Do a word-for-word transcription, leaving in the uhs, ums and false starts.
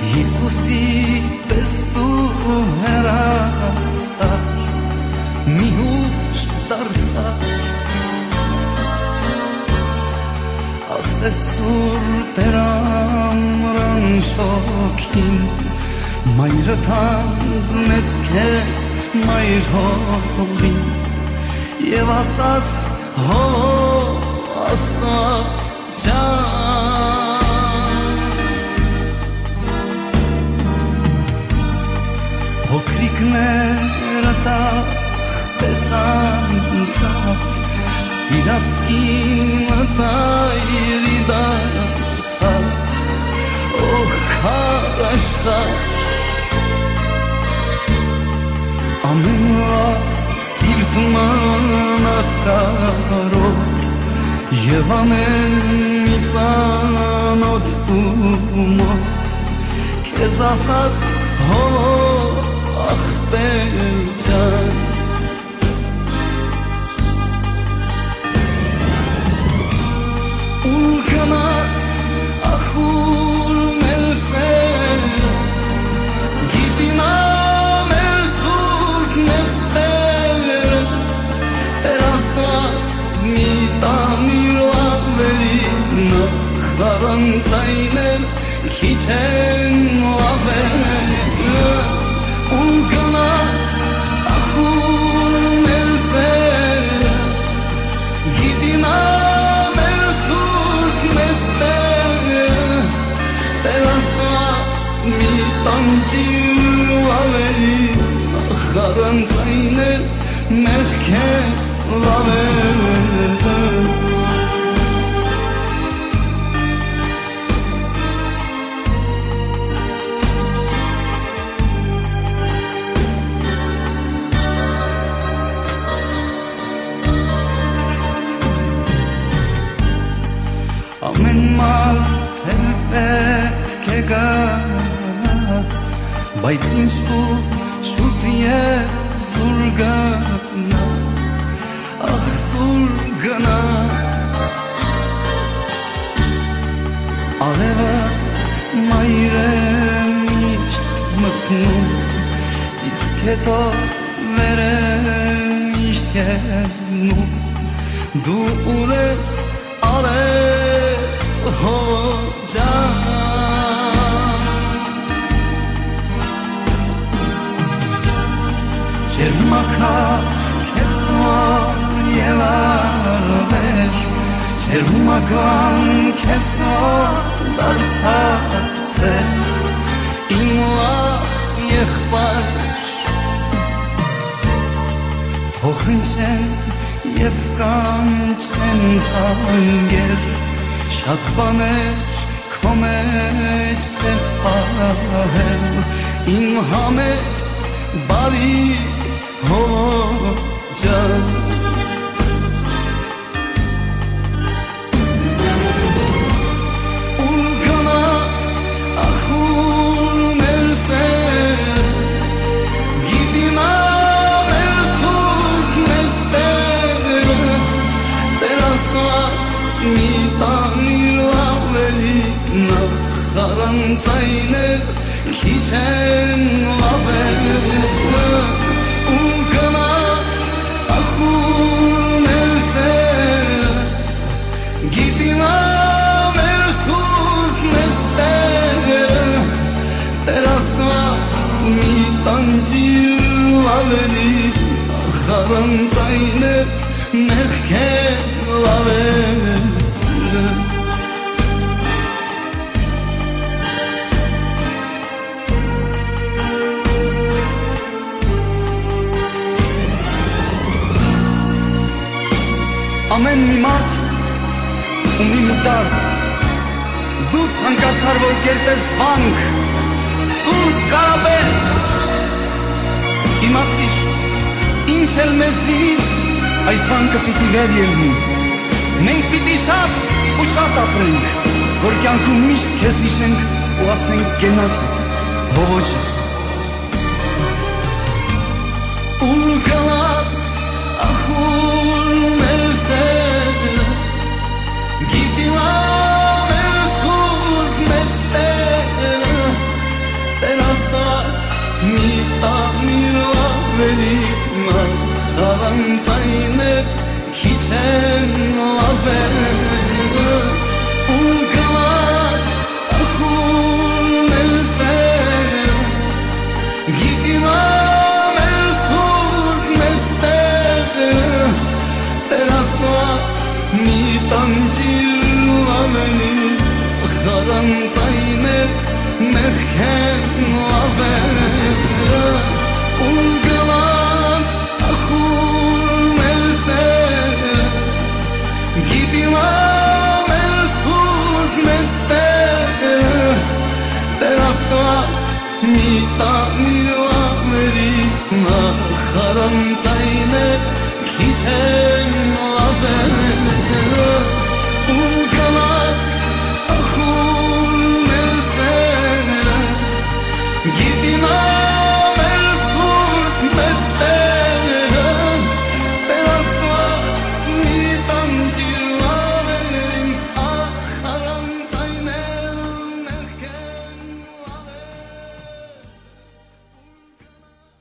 Հիսուսի պես դու հեռացար, մի ուշ դարձար, ասես սուր տերամրան շոքին, մայրդ հանձնեց քեզ մայր հողին, և ասաց հով Աստված ջան, փոքրիկները տախ տեսան ինձավ, սիրած իմը տայրի դարձավ, օհ քարաշխար, ամեն լավ սիրտման ասկարով, և ամեն մի ծանոթ ու մոտ, քեզ ասաց հով ախպեր ջան, ուր գնաց ախուր մեր սերը, գիտի նա մեր սուրբ մեծտերը, Տեր Աստված մի տանիր լավերի, նախ առանցայնել քիչ են լավերը, ուր գնաց ախուր մեր սերը, գիտի նա մեր սուրբ մեծտերը, Տեր Աստված մի տանջիր լավերի, նախ առանցայնել մեղքեր լավերը, ամեն մարդ էլ պետք է գա, բայց ինչու շուտ և սուր գնա, ախ սուր գնա, արևը մայր է միշտ մտնում, իսկ հետո վեր է միշտ ելնում, դու ուր ես արև հով ջան, ջերմակար քեզոր և արվեր, ջերմական քեզոր դարձավ սեր, իմ լավ եղբայր, թող հնչեն և կանչեն զանգեր, շատ բաներ քո մեջ ես պահել, իմ համեստ բարի հով ջան, ուր գնաց ախուր մեր սերը, գիտի նա մեր սուրբ մեծտերը, Տեր Աստված մի տանիր լավերի, նախ առանցայնել քիչ են լավերը, ուր գնաց ախուր մեր սերը, գիտի նա մեր սուրբ մեծտերը, Տեր Աստված մի տանջիր լավերի, նախ առանցայնել մեղքեր լավերը, ամեն մի մարդ ունի մի դարդ, դու ցանկացար որ կերտես վանք, սուրբ կարապետ, իմացիր, ինչ էլ մեզ լինի, այդ վանքը պիտի վեր ելնի, մենք պիտի շատ ու շատ ապրենք, որ կյանքում միշտ քեզ հիշենք ու ասենք գնացիդ, բողոջը, ուր գնաց ախուր մեր սերը, գիտի նա մեր սուրբ մեծտերը, mehkem lavera Ungălați ahur merse Gidila mersut meste Terastat mita milaveri Naharam zayne kiçe